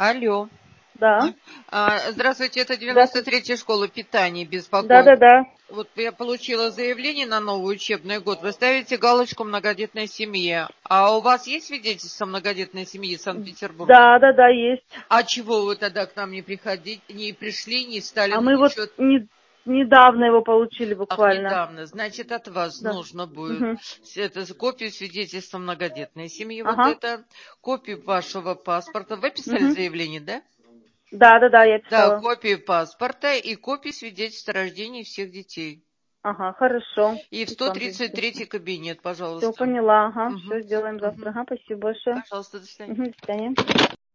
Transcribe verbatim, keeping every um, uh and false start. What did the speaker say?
Алло. Да. А, Здравствуйте, это девяносто Здравствуйте. третья школа питания беспокоит. Да-да-да. Вот я получила заявление на новый учебный год. Вы ставите галочку «Многодетной семье». А у вас есть свидетельство многодетной семьи в Санкт-Петербурге? Да-да-да, есть. А чего вы тогда к нам не приходите, не пришли, не стали А на мы вот учет? не, недавно его получили Ах, буквально. недавно. Значит, от вас Да. нужно будет Угу. с- это, с- копию свидетельства многодетной семьи, вот Ага. это, копию вашего паспорта. Вы писали Угу. заявление, да? Да-да-да, я Да, писала. копию паспорта и копию свидетельства о рождении всех детей. Ага, хорошо. И в И к сто вам тридцать третий принесу. кабинет, Все, пожалуйста. поняла. Ага, Мгм, все сделаем завтра. мгм. Ага, спасибо большое. Пожалуйста, до свидания. Угу, до свидания.